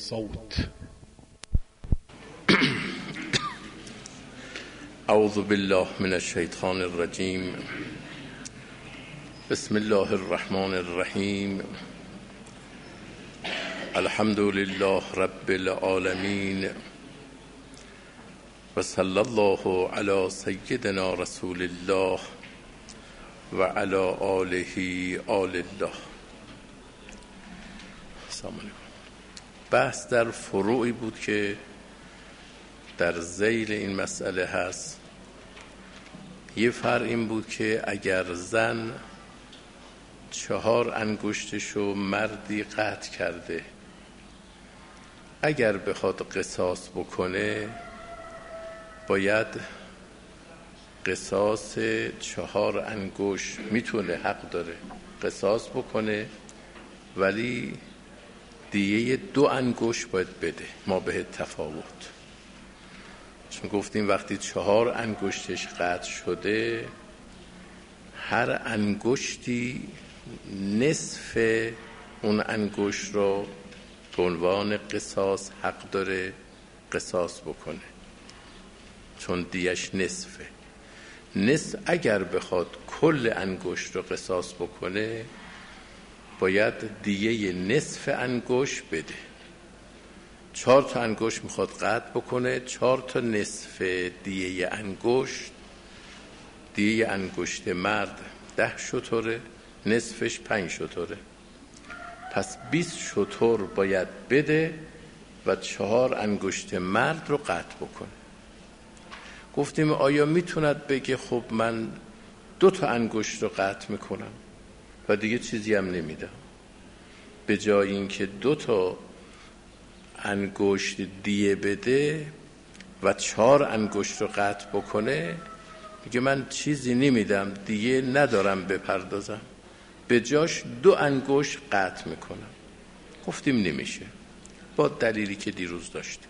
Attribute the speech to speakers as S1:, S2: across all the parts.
S1: الصوت.
S2: اعوذ بالله من الشیطان الرجیم. بسم الله الرحمن الرحیم. الحمد لله رب العالمین و صلی الله علی سیدنا رسول الله و علی آله آل الله. سلام علیکم. بحث در فروعی بود که در ذیل این مسئله هست. یه فرق این بود که اگر زن 4 انگشتشو مردی قطع کرده، اگر بخواد قصاص بکنه باید قصاص 4 انگشت، میتونه حق داره قصاص بکنه، ولی دیگه 2 انگشت باید بده، ما به تفاوت. چون گفتیم وقتی 4 انگشتش قطع شده، هر انگشتی نصف اون انگشت رو به عنوان قصاص حق داره قصاص بکنه، چون دیش نصفه. نصف اگر بخواد کل انگشت رو قصاص بکنه باید دیگه نصف انگشت بده. 4 تا انگشت میخواد قطع بکنه، 4 تا نصف دیگه انگشت. دیگه انگشت مرد 10 شتره، نصفش 5 شتره، پس 20 شتر باید بده و 4 انگشت مرد رو قطع بکنه. گفتیم آیا میتوند بگه خب من 2 تا انگشت رو قطع میکنم و دیگه چیزی هم نمیدم، به جای اینکه 2 تا انگشت دیه بده و 4 انگشت رو قطع بکنه، میگه من چیزی نمیدم دیگه ندارم بپردازم، به جاش 2 انگشت قطع میکنم. گفتیم نمیشه با دلیلی که دیروز داشتیم.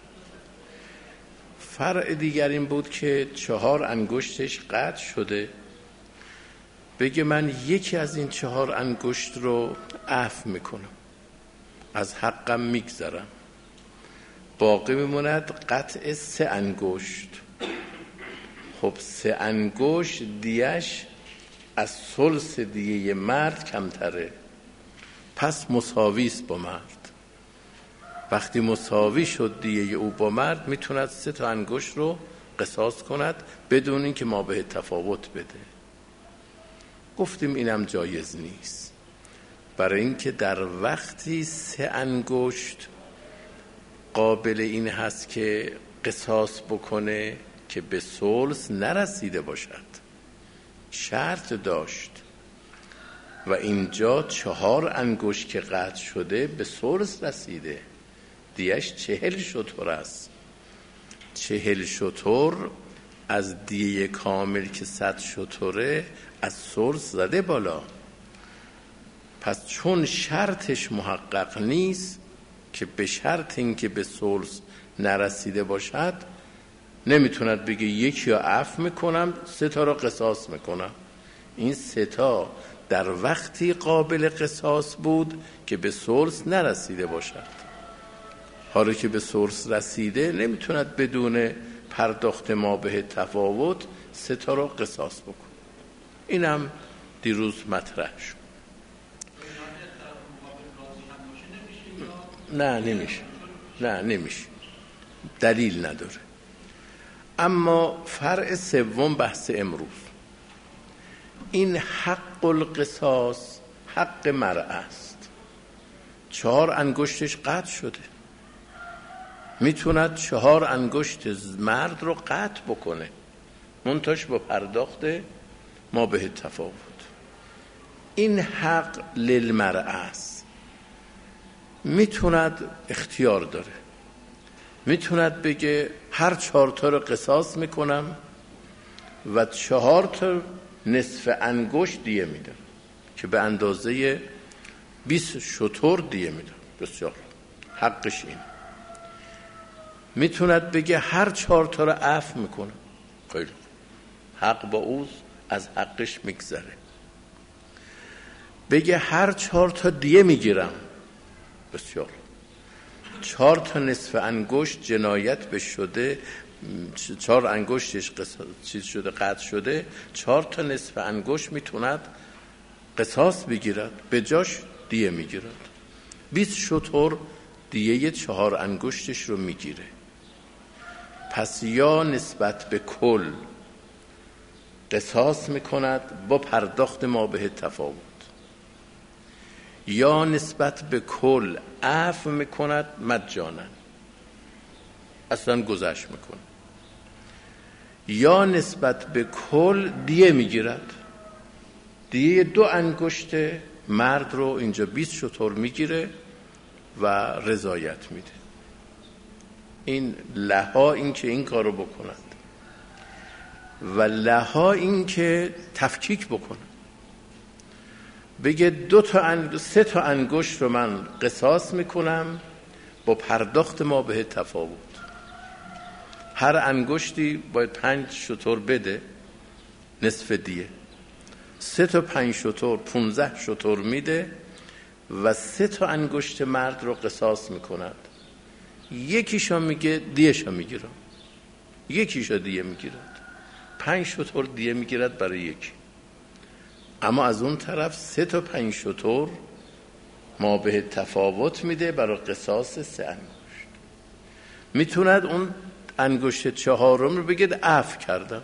S2: فرع دیگر این بود که 4 انگشتش قطع شده، بگه من یکی از این 4 انگشت رو عفو میکنم، از حقم میگذرم، باقی میموند قطع 3 انگشت. خب 3 انگشت دیش از ثلث دیه مرد کمتره، پس مساویست با مرد. وقتی مساوی شد دیه او با مرد، میتوند 3 تا انگشت رو قصاص کند بدون اینکه ما به تفاوت بده. گفتیم اینم جایز نیست، برای اینکه در وقتی 3 انگشت قابل این هست که قصاص بکنه که به ثلث نرسیده باشد، شرط داشت، و اینجا 4 انگشت که قطع شده به ثلث رسیده، دیش 40 شتر است. 40 شتر از دیه کامل که 100 شتره از ثلث زده بالا. پس چون شرطش محقق نیست که به شرط این که به ثلث نرسیده باشد، نمیتوند بگه یکی رو عفو میکنم 3 تا رو قصاص میکنم. این 3 تا در وقتی قابل قصاص بود که به ثلث نرسیده باشد. حالا که به ثلث رسیده، نمیتوند بدون پرداخت ما به تفاوت 3 تا رو قصاص بکن. اینم دیروز مطرح شد. نه نمیشه، دلیل نداره. اما فرع سوم بحث امروز، این حق القصاص حق مرأة است. 4 انگشتش قطع شده، میتوند 4 انگشت مرد رو قطع بکنه، منتاش با پرداخت ما به تفاوت. این حق للمرأة است. میتوند اختیار داره، میتوند بگه هر 4 تا رو قصاص میکنم و 4 تا نصف انگشت دیه میدم که به اندازه 20 شتر دیه میدم. بسیار حقش این. میتوند بگه هر 4 تا رو عفو میکنم، خیلی حق با اوست، از حقش میگذره. بگه هر 4 تا دیه میگیرم، بسیار 4 تا نصف انگشت جنایت به شده، 4 انگشتش چیز شده، قطع شده، 4 تا نصف انگشت میتوند قصاص بگیرد، به جاش دیه میگیرد. 20 شتر دیه 4 انگشتش رو میگیره. پس یا نسبت به کل قصاص میکند با پرداخت ما به تفاوت، یا نسبت به کل عفو میکند مجانا، اصلا گذشت میکنه، یا نسبت به کل دیه میگیرد. دیه 2 انگشت مرد رو اینجا 20 شتر میگیره و رضایت میده. این لها این که این کارو بکنند و لها این که تفکیک بکنه، بگه 3 تا انگشت رو من قصاص میکنم با پرداخت ما به تفاوت. هر انگشتی باید 5 شتر بده نصف دیه، 3 تا 5 شتر 15 شتر میده و 3 تا انگشت مرد رو قصاص میکند. یکیشو میگه دیهشو میگیرم، یکیشو دیه میگیرد، 5 شتر دیه میگیرد برای یکی. اما از اون طرف 3 تا 5 شتر ما به تفاوت میده برای قصاص 3 انگشت. میتوند اون انگشت 4 رو بگید عفو کردم،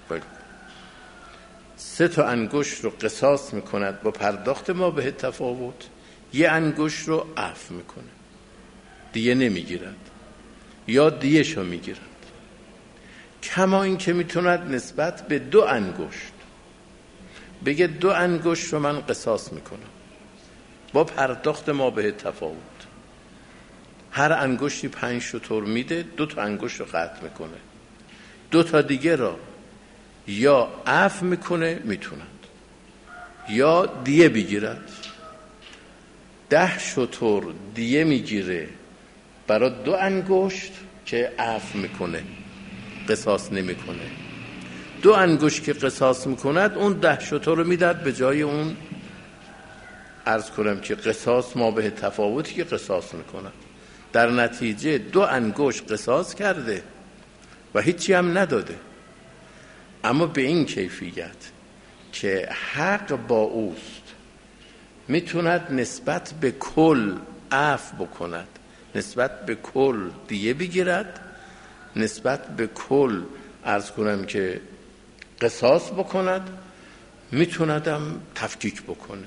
S2: 3 تا انگشت رو قصاص میکند با پرداخت ما به تفاوت، 1 انگشت رو عفو میکنه، دیگه نمیگیرد یا دیهشو میگیرد. کما این که میتوند نسبت به 2 انگشت بگه 2 انگشت رو من قصاص میکنم با پرداخت ما به تفاوت. هر انگشتی 5 شتر میده، 2 تا انگشت رو قطع میکنه، 2 تا دیگه را یا عفو میکنه میتوند یا دیه بگیرد. 10 شتر دیه میگیره برای 2 انگشت که عفو میکنه، قصاص نمیکنه. 2 انگشت که قصاص میکند اون 10 شتر رو میداد به جای اون، عرض کنم که قصاص ما به تفاوتی که قصاص میکند. در نتیجه 2 انگشت قصاص کرده و هیچی هم نداده، اما به این کیفیت که حق با اوست میتوند نسبت به کل عفو بکند، نسبت به کل دیه بگیرد، نسبت به کل عرض کنم که قصاص بکند، میتوندم تفکیک بکنه.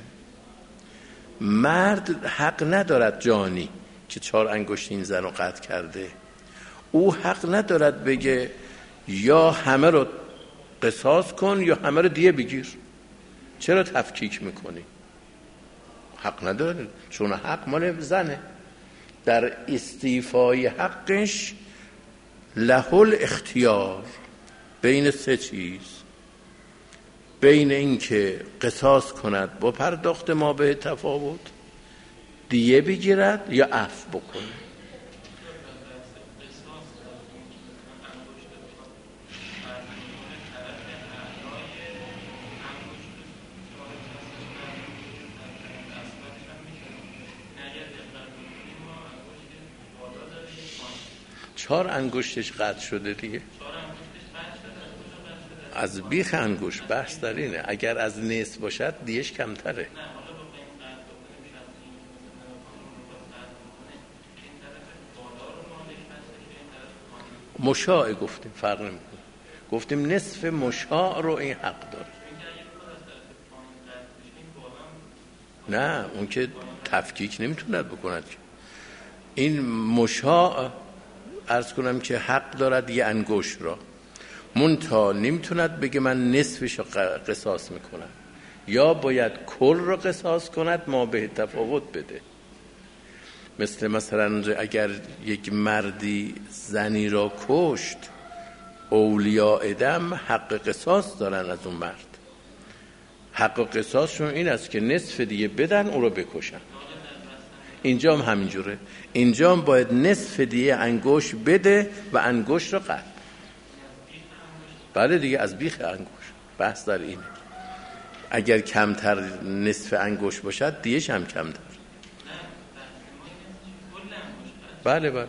S2: مرد حق ندارد جانی که 4 انگشت این زن رو قطع کرده، او حق ندارد بگه یا همه رو قصاص کن یا همه رو دیه بگیر. چرا تفکیک میکنی؟ حق نداره، چون حق مال زنه. در استیفای حقش له الاختیار بین 3 چیز، بین این که قصاص کند با پرداخت ما به تفاوت، دیه بگیرد یا عفو بکنه. چهار انگشتش قطع شده دیگه، از بیخ انگشت. بحث در اینه اگر از نصف باشد دیش کمتره. مشاع گفتیم فرق نمیکنه، گفتیم نصف مشاع رو این حق داره. نه اون که تفکیک نمیتوند بکند. این مشاع عرض کنم که حق دارد یه انگشت را، منتها نمیتوند بگه من نصفش رو قصاص میکنم، یا باید کل رو قصاص کند ما به تفاوت بده. مثلا اگر یک مردی زنی را کشت، اولیاء ادم حق قصاص دارن از اون مرد. حق قصاصشون این است که نصف دیگه بدن او رو بکشن. اینجا هم همینجوره، اینجا هم باید نصف دیگه انگشت بده و انگشت رو قطع. بله دیگه از بیخ انگشت. بحث در اینه اگر کمتر نصف انگشت باشد دیگهش هم کمتر. بله بله.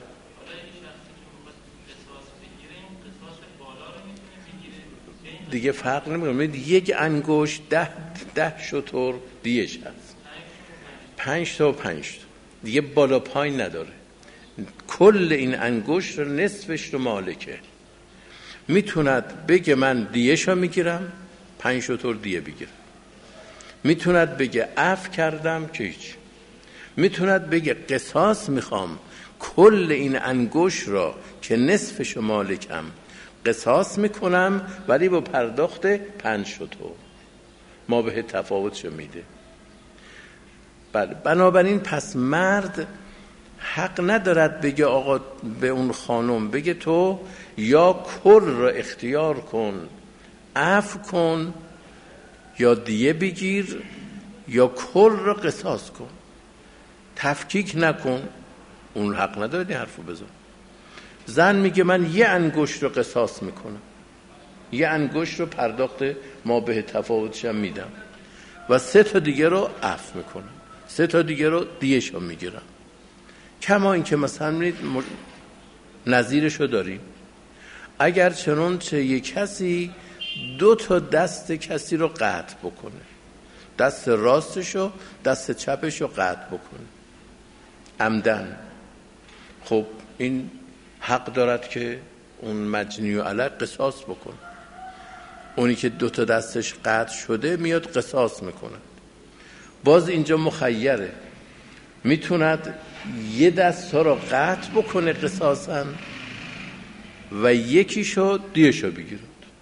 S2: دیگه فرق نمیکنه. یک انگشت 10 شتر دیش هست، 5 تا و 5 تا دیگه بالا پایین نداره. کل این انگشت رو نصفش رو مالکه. میتوند بگه من دیه‌شو میگیرم، 5 شتر دیه بگیرم. میتوند بگه عفو کردم که هیچ. میتوند بگه قصاص میخوام، کل این انگشت را که نصفش مالکم قصاص میکنم، ولی با پرداخت 5 شتر. ما به تفاوتشو میده. بله. بنابراین پس مرد حق ندارد بگه آقا به اون خانم بگه تو یا کل را اختیار کن عفو کن یا دیه بگیر یا کل را قصاص کن، تفکیک نکن. اون حق نداره این حرفو بزن. زن میگه من یه انگشت رو قصاص میکنم، یه انگشت رو پرداخت ما به تفاوتشم میدم و 3 تا دیگه رو عفو میکنم، 3 تا دیگه رو دیه‌شو میگیرم. کما این که مثلا نظیرشو داریم، اگر چنانچه یک کسی 2 تا دست کسی رو قطع بکنه، دست راستشو دست چپشو قطع بکنه عمدن، خب این حق دارد که اون مجنی علیه قصاص بکنه. اونی که 2 تا دستش قطع شده میاد قصاص میکنه. باز اینجا مخیره، میتوند یه دست رو قطع بکنه قصاصاً و یکیشو دیه‌شو بگیرد،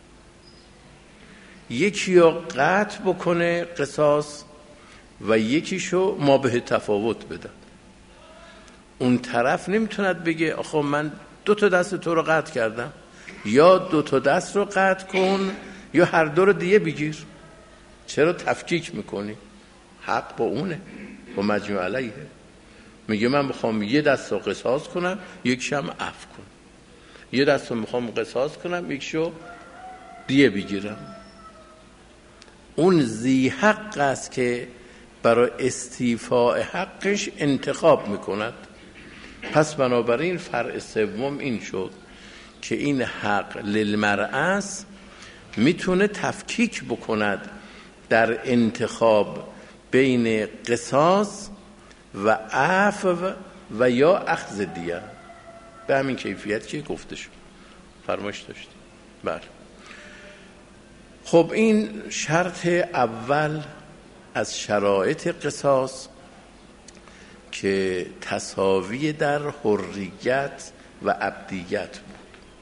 S2: یکی رو قطع بکنه قصاص و یکیشو ما به تفاوت بدن. اون طرف نمیتوند بگه آخه من 2 تا دست تو رو قطع کردم، یا 2 تا دست رو قطع کن یا هر 2 رو دیه بگیر. چرا تفکیک میکنی؟ حق با اونه، با مجموع علیه. میگه من میخوام یه دست رو قصاص کنم یکیشم عفو کنم، یه دست رو میخوام قصاص کنم یکیشو دیه بگیرم. اون ذی حق است که برای استیفاء حقش انتخاب میکند. پس بنابراین فرع سوم این شد که این حق للمرأة است، میتونه تفکیک بکند در انتخاب بین قصاص و عفو و یا اخذ دیه. به همین کیفیت که گفته شد فرمایش داشتیم. بله. خب این شرط اول از شرایط قصاص که تساوی در حریت و عبدیت بود.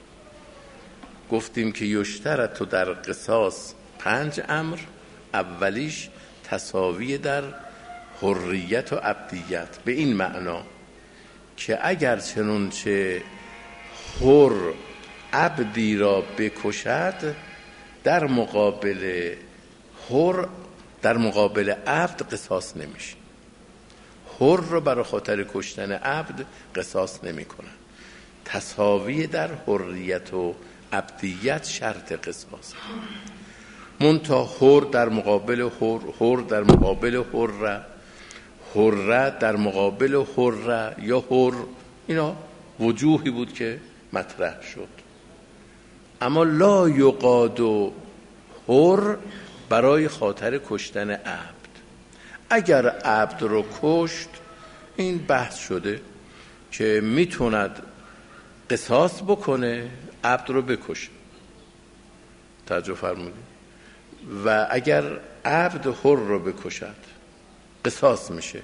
S2: گفتیم که یشترط در قصاص 5 امر، اولیش تساوی در حریت و عبدیت، به این معنا که اگر چنانچه حر عبدی را بکشد، در مقابل حر در مقابل عبد قصاص نمیشه. حر را برای خاطر کشتن عبد قصاص نمی کنن. تساوی در حریت و عبدیت شرط قصاص. منتها حر در مقابل حر، حر در مقابل حره، حره در مقابل حره یا حر، اینا وجوهی بود که مطرح شد. اما لا یقاد حر برای خاطر کشتن عبد. اگر عبد رو کشت، این بحث شده که میتوند قصاص بکنه عبد رو بکشه، توجه فرمودید، و اگر عبد حر رو بکشد قصاص میشه.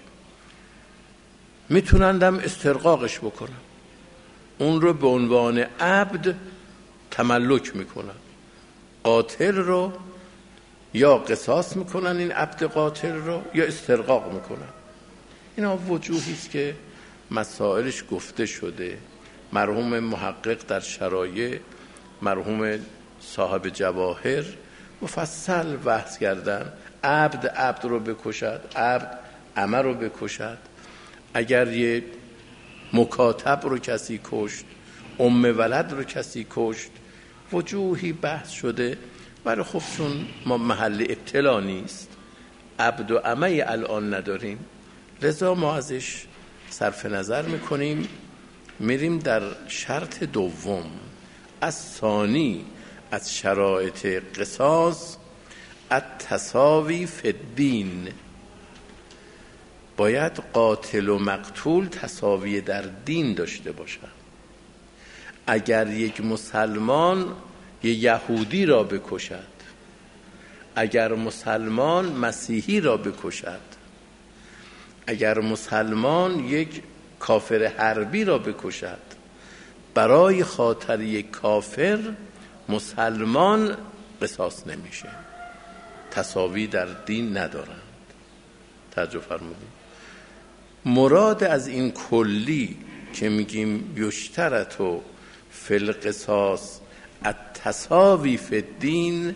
S2: میتونندم استرقاقش بکنم، اون رو به عنوان عبد تملک میکنن، قاتل رو یا قصاص میکنن این عبد قاتل رو یا استرقاق میکنن. اینا وجوهی است که مسائلش گفته شده. مرحوم محقق در شرایع، مرحوم صاحب جواهر مفصل بحث کردن. عبد رو بکشد، عبد امه رو بکشد، اگر یه مکاتب رو کسی کشت، ولد رو کسی کشت، وجوهی بحث شده. ولی خب چون ما محل ابتلا نیست، عبد و امه الان نداریم، لذا ما ازش صرف نظر میکنیم میریم در شرط دوم. از ثانی از شرایط قصاص التساوی فی الدین. باید قاتل و مقتول تساوی در دین داشته باشند. اگر یک مسلمان یک یهودی را بکشد، اگر مسلمان مسیحی را بکشد، اگر مسلمان یک کافر حربی را بکشد، برای خاطر یک کافر مسلمان قصاص نمیشه. تساوی در دین ندارند. توجه فرمودید. مراد از این کلی که میگیم یشترط فی القصاص التساوی فی الدین،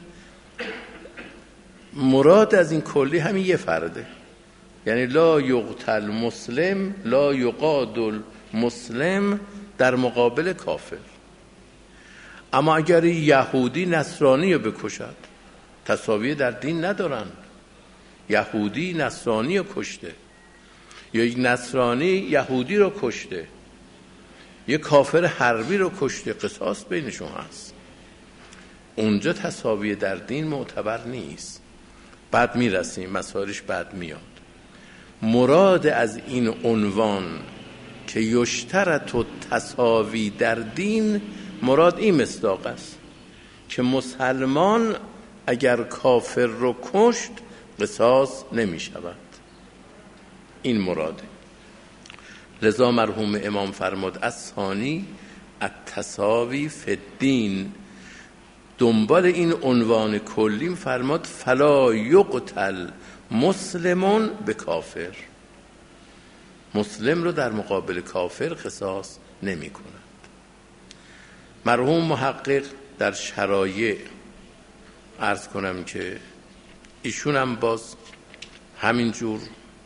S2: مراد از این کلی همین یه فرده، یعنی لا یقتل مسلم لا یقاتل مسلم در مقابل کافر. اما اگر یهودی نصرانی رو بکشد، تساوی در دین ندارن. یهودی نصرانی رو کشته، یا یک نصرانی یهودی رو کشته، یک کافر حربی رو کشته، قصاص بینشون هست. اونجا تساوی در دین معتبر نیست. بعد میرسیم مسائلش بعد میاد. مراد از این عنوان که یشترط تساوی در دین، مراد این مصداق است که مسلمان اگر کافر رو کشت قصاص نمی شود. این مراده. لذا مرحوم امام فرمود از ثانی التساوی فی الدین. دنبال این عنوان کلیم فرمود فلا یقتل مسلمون به کافر. مسلم رو در مقابل کافر قصاص نمی کند. مرحوم محقق در شرایع عرض کنم که ایشون هم باز همینجور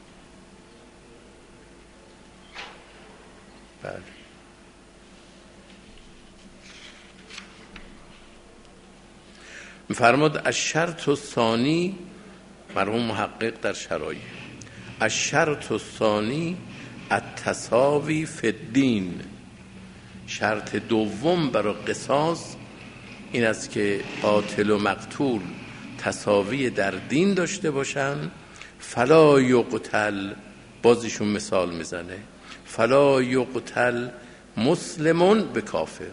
S2: می‌فرماد الشرط الثانی. مرحوم محقق در شرایع الشرط الثانی التساوی فی الدین. شرط دوم برای قصاص این است که قاتل و مقتول تساوی در دین داشته باشن. فلا یقتل، بازیشون مثال میزنه، فلا یقتل مسلمون به کافر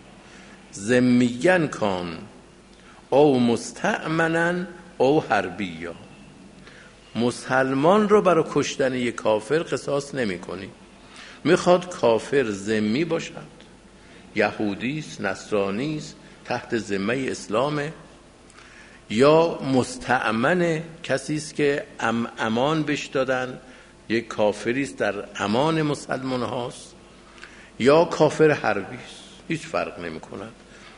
S2: ذمیًا کان او مستأمنا او حربیا. مسلمان رو برای کشتن یک کافر قصاص نمی کنی. میخواد کافر ذمی باشد، یهودیست، نصرانیست، تحت ذمه اسلامه، یا مستأمن، کسی است که امان بهش دادن، یک کافری است در امان مسلمان هاست، یا کافر حربی است، هیچ فرق نمی کند.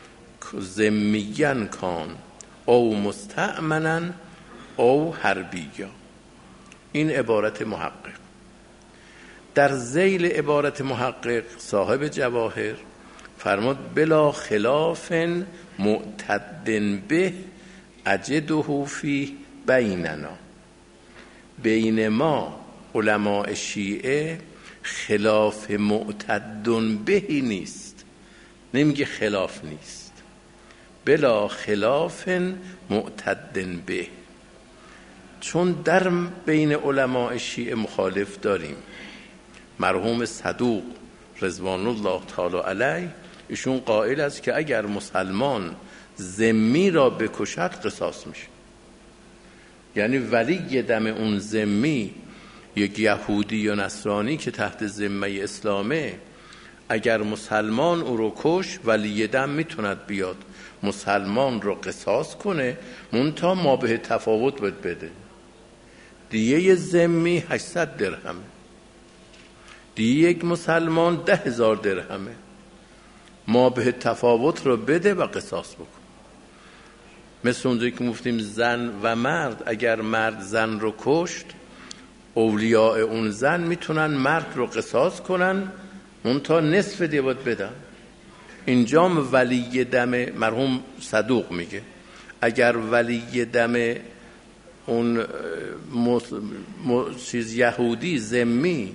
S2: ذمیًا کان او مستأمنا او حربیا. این عبارت محقق. در ذیل عبارت محقق صاحب جواهر فرمود بلا خلاف معتد به اجده فی بیننا. بین ما علماء شیعه خلاف معتد بهی نیست. نمیگه خلاف نیست، بلا خلاف معتد به. چون در بین علماء شیعه مخالف داریم. مرحوم صدوق رضوان الله تعالی علیه ایشون قائل است که اگر مسلمان ذمی را بکشد قصاص میشه. یعنی ولی دم اون ذمی، یک یهودی یا نصرانی که تحت ذمه اسلامه، اگر مسلمان او رو کش، ولی دم میتوند بیاد مسلمان رو قصاص کنه، منتها ما به تفاوت بده. دیگه ذمی 800 درهمه، دیگه یک مسلمان 10,000 درهمه. ما به تفاوت رو بده و قصاص بکن. مثل اونجایی که گفتیم زن و مرد، اگر مرد زن رو کشت، اولیاء اون زن میتونن مرد رو قصاص کنن، منتها نصف دیوت بدن. اینجام ولی دم مرحوم صدوق میگه اگر ولی دم اون چیز یهودی ذمی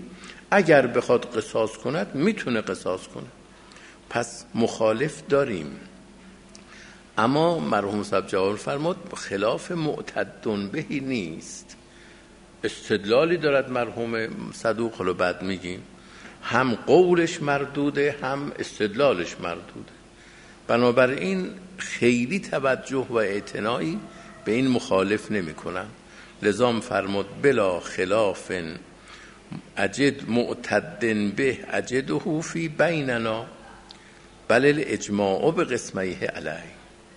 S2: اگر بخواد قصاص کند میتونه قصاص کنه. پس مخالف داریم، اما مرحوم صاحب جواب فرمود خلاف معتد بهی نیست. استدلالی دارد مرحوم صدوق، حالا بعد میگیم، هم قولش مردوده هم استدلالش مردوده. بنابراین خیلی توجه و اعتنایی به این مخالف نمی کنن. لذا فرمود بلا خلاف اجد معتد به اجده فی بیننا بل الاجماع به قسمیه علی.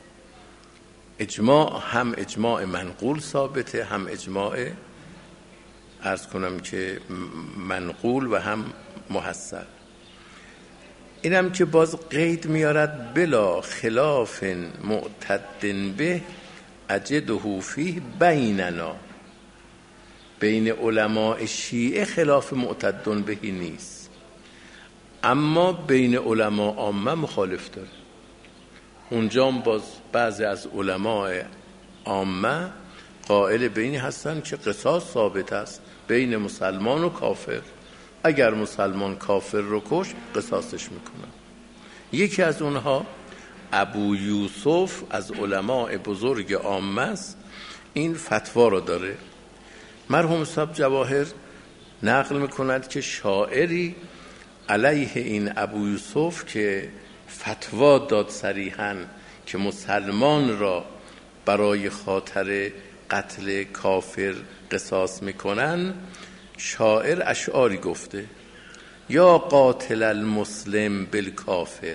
S2: اجماع هم اجماع منقول ثابته، هم اجماع عرض کنم که منقول و هم محصل. اینم که باز قید میارد بلا خلاف معتد به اجده فیه بیننا. بین علماء شیعه خلاف معتد بهی نیست، اما بین علماء عامه مخالف داره. اونجا باز بعضی از علماء عامه قائل بینی هستن که قصاص ثابت است بین مسلمان و کافر. اگر مسلمان کافر رو کش قصاصش میکنن. یکی از اونها ابو یوسف از علماء بزرگ عامه است، این فتوا رو داره. مرحوم صاحب جواهر نقل میکند که شاعری علیه این ابو یوسف که فتوا داد صریحاً که مسلمان را برای خاطر قتل کافر قصاص میکنن، شاعر اشعاری گفته یا قاتل المسلم بالکافر،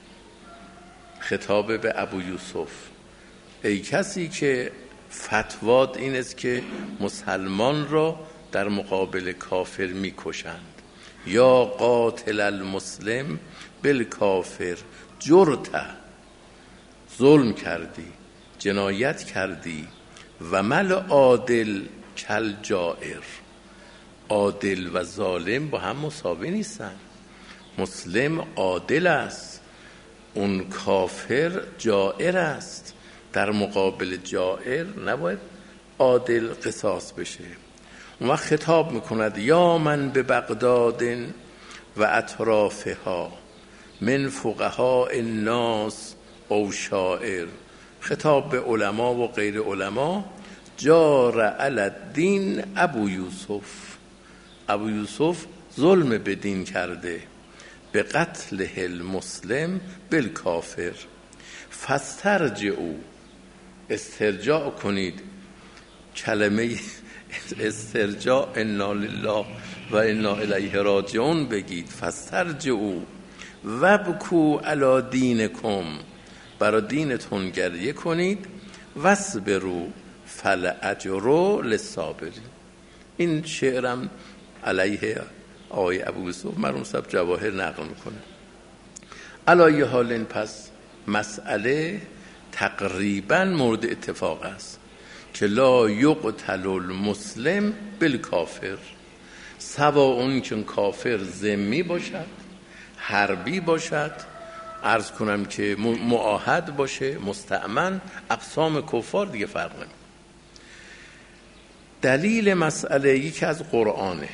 S2: خطاب به ابو یوسف، ای کسی که فتواد این است که مسلمان را در مقابل کافر میکشند، یا قاتل المسلم بالکافر جرته، ظلم کردی، جنایت کردی، و مل عادل کل جائر. عادل و ظالم با هم مساوی نیستن. مسلم عادل است، اون کافر جائر است. در مقابل جائر نباید عادل قصاص بشه. اون وقت خطاب میکند یا من به بغداد و اطرافها من فقهاء الناس او شاعر. خطاب به علما و غیر علما. جار علی الدین ابو یوسف. ابو یوسف ظلم به دین کرده، به قتل المسلم بالکافر. فاسترجعوا، استرجاع کنید. کلمه استرجاع انا لله و انا الیه راجعون بگید. فاسترجعوا وابکوا علی دینکم، برای دینتون گریه کنید. واصبروا فالاجر للصابرین. این شعرم علیه آقای ابو یوسف مرحوم صاحب جواهر نقل میکنه. علایه حال پس مسئله تقریبا مورد اتفاق است که لا یقتل المسلم بالکافر، سواء که کافر ذمی باشد، حربی باشد، عرض کنم که معاهد باشه، مستأمن، اقسام کفار دیگه فرق نمیکنه. دلیل مسئله یکی از قرآنه.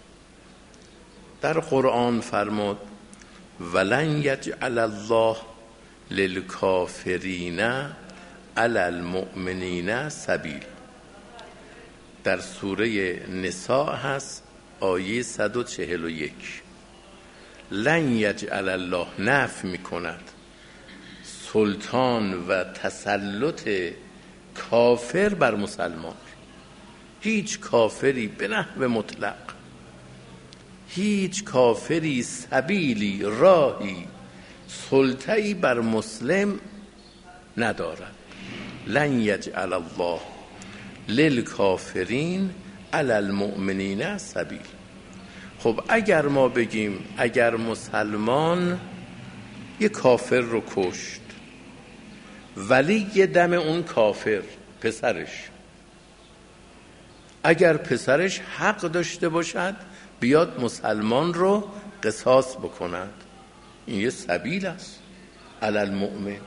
S2: در قرآن فرمود ولن یجعل الله للکافرین علی المؤمنین سبیل. در سوره نساء هست آیه 141. لن یجعل الله، نفی میکند سلطان و تسلط کافر بر مسلمان. هیچ کافری به نحو مطلق، هیچ کافری سبیلی، راهی، سلطه‌ای بر مسلم ندارد. لن یجعل الله للکافرین علی المؤمنین سبیل. خب اگر ما بگیم اگر مسلمان یک کافر رو کشت، ولی یه دم اون کافر پسرش، اگر پسرش حق داشته باشد بیاد مسلمان رو قصاص بکند، این یه سبیل است علی المؤمن.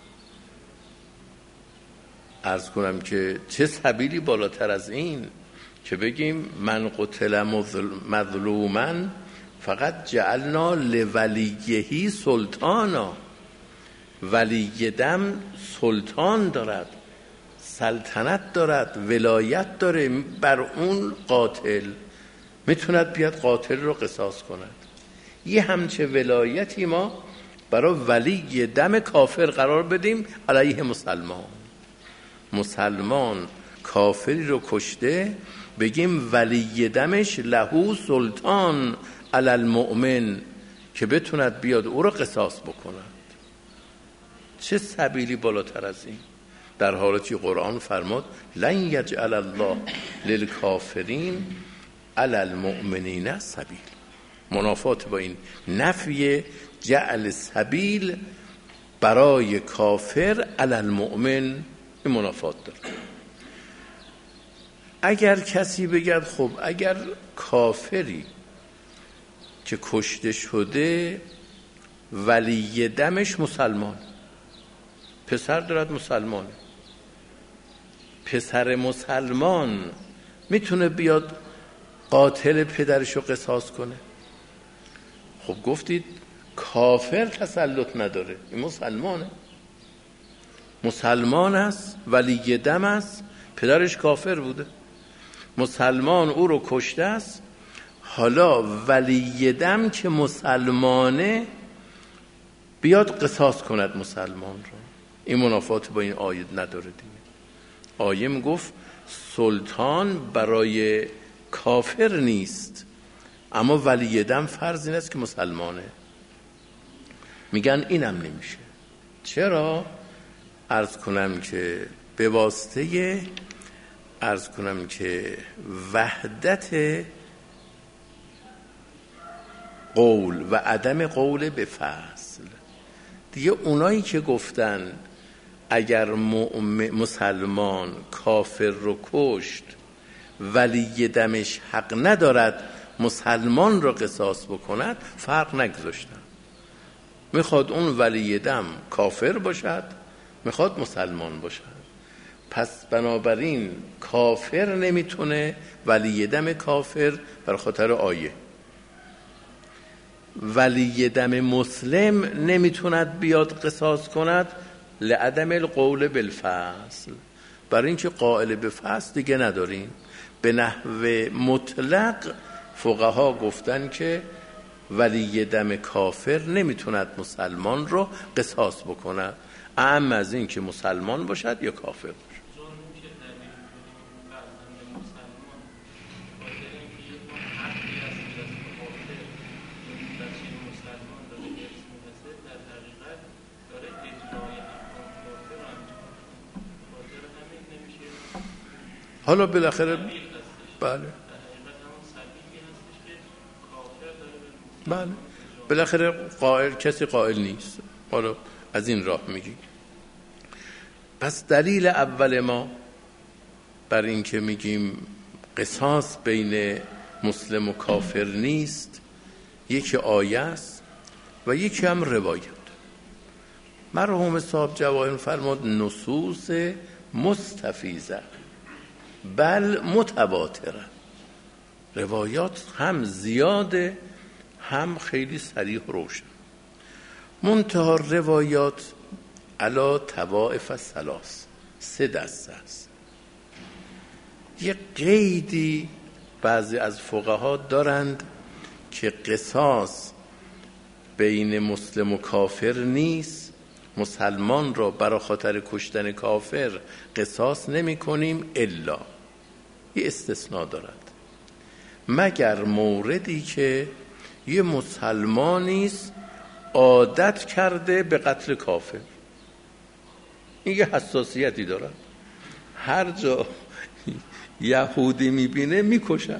S2: عرض کنم که چه سبیلی بالاتر از این که بگیم من قتل مظلوما فقط جعلنا لولیهی سلطانا، ولی دم سلطان دارد، سلطنت دارد، ولایت داره بر اون قاتل، میتوند بیاد قاتل رو قصاص کند. یه همچه ولایتی ما برای ولی دم کافر قرار بدیم علیه مسلمان کافری رو کشته، بگیم ولی دمش لهو سلطان علی المؤمن، که بتوند بیاد او رو قصاص بکند. چه سبیلی بالاتر از این؟ در حالتی قرآن فرمود لن یجعل الله للکافرین علی المؤمنین سبیل. منافات با این نفی جعل سبیل برای کافر علی المؤمن، این منافات داره. اگر کسی بگد خب اگر کافری که کشته شده ولی دمش مسلمان، پسر دارد مسلمان، پسر مسلمان میتونه بیاد قاتل پدرشو قصاص کنه؟ خب گفتید کافر تسلط نداره، این مسلمان است، ولی دم است، پدرش کافر بوده، مسلمان او رو کشته است. حالا ولی دم که مسلمانه بیاد قصاص کند مسلمان رو، این منافات با این آیه نداره دیگه. آیه میگفت سلطان برای کافر نیست، اما ولی دم فرض این است که مسلمانه. میگن اینم نمیشه. چرا؟ عرض کنم که به واسطه وحدت قول و عدم قول به فصل. دیگه اونایی که گفتن اگر مسلمان کافر رو کشت ولی دمش حق ندارد مسلمان رو قصاص بکند، فرق نگذاشتن. میخواد اون ولی دم کافر باشد، میخواد مسلمان باشد. پس بنابراین کافر نمیتونه ولی دم کافر برای خاطر آیه، ولی دم مسلم نمیتوند بیاد قصاص کند لعدم القول بالفصل، برای اینکه قائل به فصل دیگه نداریم. به نحو مطلق فقها گفتن که ولی دم کافر نمیتوند مسلمان رو قصاص بکند، اعم از این که مسلمان باشد یا کافر باشد. حالا بالاخره بله بالاخره کسی قائل نیست. حالا از این راه میگی. پس دلیل اول ما بر این که میگیم قصاص بین مسلم و کافر نیست، یکی آیه است و یکی هم روایت. مرحوم صاحب جواهر فرمود نصوص مستفیضه بل متواتره، روایات هم زیاده هم خیلی صریح و روشن. منتها روایات علا طوائف ثلاث، 3 دسته است. یه قیدی بعضی از فقها دارند که قصاص بین مسلم و کافر نیست، مسلمان را برای خاطر کشتن کافر قصاص نمی کنیم، الا یه استثناء دارد، مگر موردی که یه مسلمانیست عادت کرده به قتل کافر، این یه حساسیتی دارد، هر جا یهودی میبینه میکشد.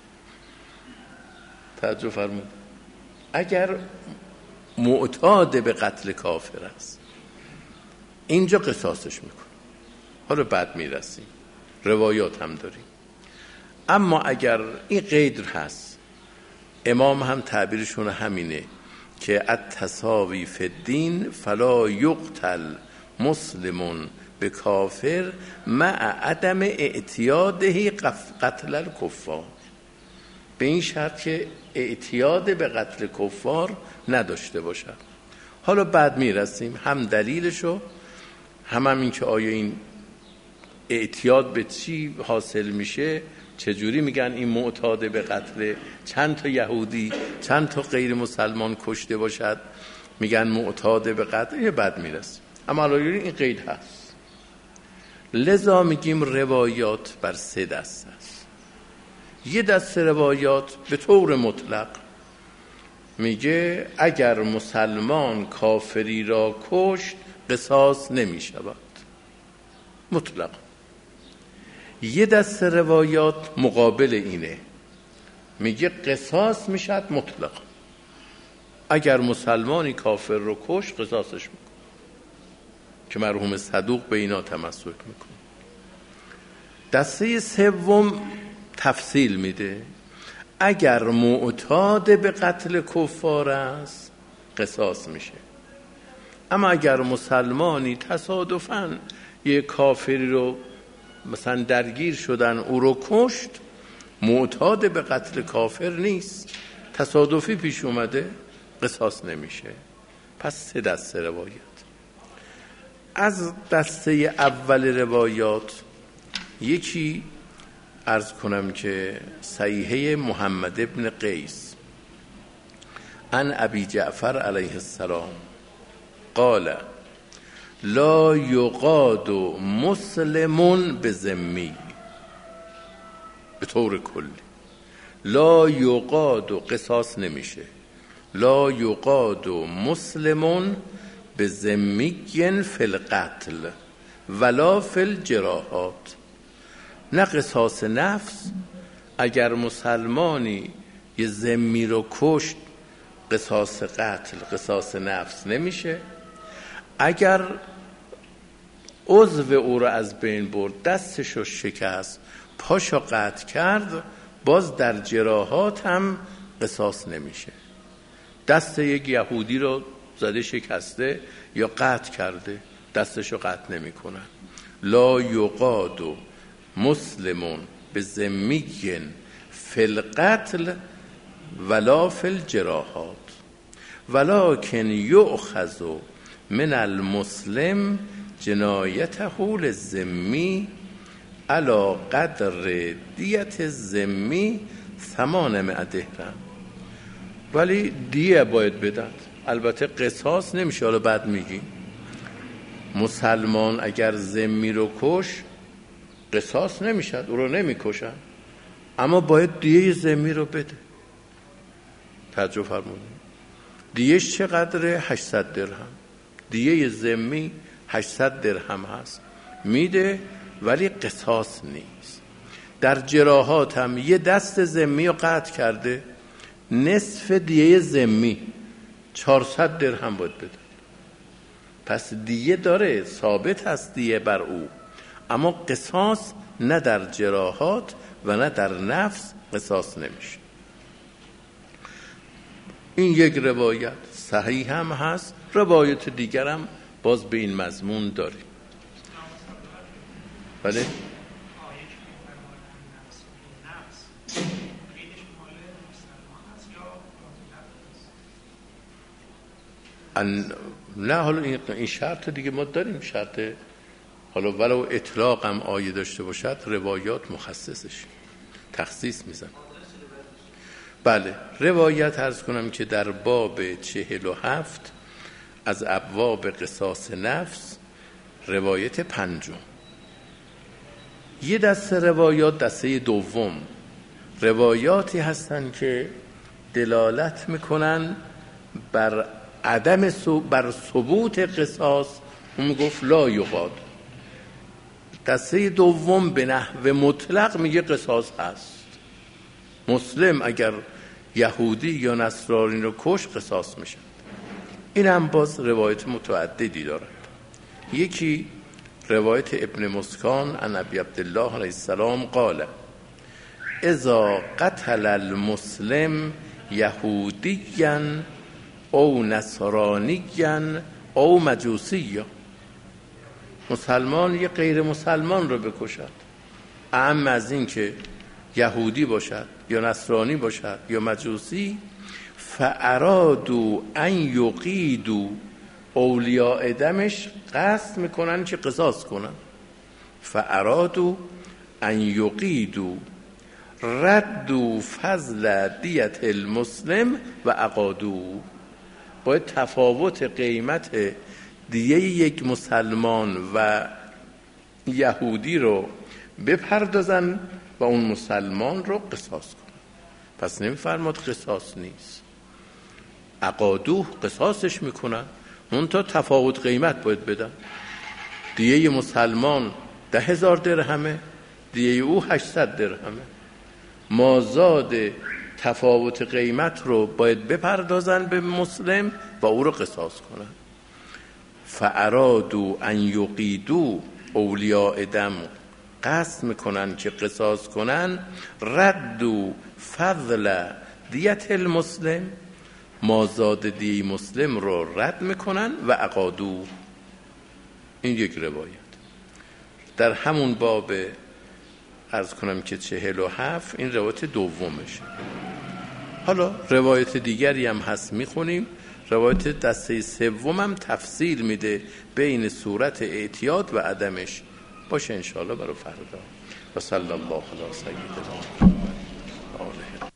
S2: توجه فرمود. اگر معتاد به قتل کافر است اینجا قصاصش میکنه. حالا بعد میرسیم، روایات هم داریم. اما اگر این قید هست، امام هم تعبیرشون همینه که التساوی فی الدین فلا یقتل مسلمون به کافر مع عدم اعتیاده قتل الکفار. به این شرط که اعتیاد به قتل کفار نداشته باشد. حالا بعد میرسیم هم دلیلشو هم این که آیا این اعتیاد به چی حاصل میشه، چجوری میگن این معتاد به قتل، چند تا یهودی چند تا غیر مسلمان کشته باشد میگن معتاد به قتل، بعد میرسیم. اما الان این قید هست. لذا میگیم روایات بر 3 دسته است. یه دسته روایات به طور مطلق میگه اگر مسلمان کافری را کشت قصاص نمی شود، مطلق. یه دسته روایات مقابل اینه، میگه قصاص میشد مطلق. اگر مسلمانی کافر رو کشت قصاصش میکن، که مرحوم صدوق به اینا تمسک میکن. دسته سوم تفصیل میده، اگر معتاد به قتل کفار است قصاص میشه، اما اگر مسلمانی تصادفاً یه کافری رو مثلا درگیر شدن او رو کشت، معتاد به قتل کافر نیست، تصادفی پیش اومده، قصاص نمیشه. پس 3 دسته روایت. از دسته اول روایات یکی عرض کنم که صحیحه محمد ابن قیس عن ابی جعفر علیه السلام قال لا یقاد مسلم بذمی، به طور کلی لا یقاد، قصاص نمیشه، لا یقاد مسلم بذمی فی القتل ولا فی الجراحات. نه قصاص نفس، اگر مسلمانی یه ذمی رو کشت قصاص قتل قصاص نفس نمیشه، اگر عضو او رو از بین برد، دستشو شکست، پاشو قطع کرد، باز در جراحات هم قصاص نمیشه. دست یک یهودی رو زده شکسته یا قطع کرده، دستشو قطع نمی کنن. لا یقاد مسلمون به ذمی فی القتل ولا فی الجراحات ولکن یؤخذ من المسلم جنایته للذمی علی قدر دیت الذمی 800 درهم. ولی دیه باید بدن، البته قصاص نمیشه. حالا بعد میگی مسلمان اگر ذمی رو کش قصاص نمیشد، او رو نمیکشن، اما باید دیه ذمی رو بده. توجه فرمودید دیهش چقدره؟ 800 درهم. دیه ذمی 800 درهم هست، میده، ولی قصاص نیست. در جراحات هم یه دست ذمی رو قطع کرده، نصف دیه ذمی 400 درهم باید بده. پس دیه داره، ثابت هست دیه بر او، اما قصاص نه در جراحات و نه در نفس قصاص نمیشه. این یک روایت صحیح هم هست، روایت دیگر هم باز به این مضمون داریم. بله نه، حالا این شرط دیگه ما داریم، شرط حالا ولو اطلاق هم آیه داشته باشد روایات مخصصش تخصیص میزن. بله روایت عرض کنم که در باب 47 از ابواب قصاص نفس روایت 5. یه دسته روایات، دسته دوم، روایاتی هستن که دلالت میکنن بر عدم بر ثبوت قصاص. اون گفت لا یقاد. دسته دوم به نحو مطلق میگه قصاص هست. مسلم اگر یهودی یا نصرانی رو کش قصاص میشه. این هم باز روایت متعددی دارد. یکی روایت ابن مسکان عن ابی عبدالله علیه السلام قال اذا قتل المسلم یهودیا او نصرانیا او مجوسیا، مسلمان یه غیر مسلمان رو بکشد، اعم از این که یهودی باشد یا نصرانی باشد یا مجوسی، فارادوا ان یقیدوا، اولیاء دمش قصد میکنن که قصاص کنن. فارادوا ان یقیدوا ردوا فضل دیت المسلم و اقادوا، باید تفاوت قیمت دیه یک مسلمان و یهودی رو بپردازن و اون مسلمان رو قصاص کنن. پس نمیفرماد قصاص نیست، اقادوه قصاصش میکنن، منتها تفاوت قیمت باید بدن. دیه مسلمان 10,000 درهمه، دیه او 800 درهمه، مازاد تفاوت قیمت رو باید بپردازن به مسلم و او رو قصاص کنن. فارادوا ان یقیدوا، اولیاء دم قصد میکنن که قصاص کنن، ردوا فضل دیت المسلم، مازاد دی مسلم رو رد میکنن و اقادو. این یک روایت. در همون باب عرض کنم که 47 این روایت دومشه. حالا روایت دیگری هم هست میخونیم. روایت دسته سوم هم تفصیل میده بین صورت اعتیاد و عدمش. باشه انشاءالله برای فردا. و صلی الله علی سیدنا محمد.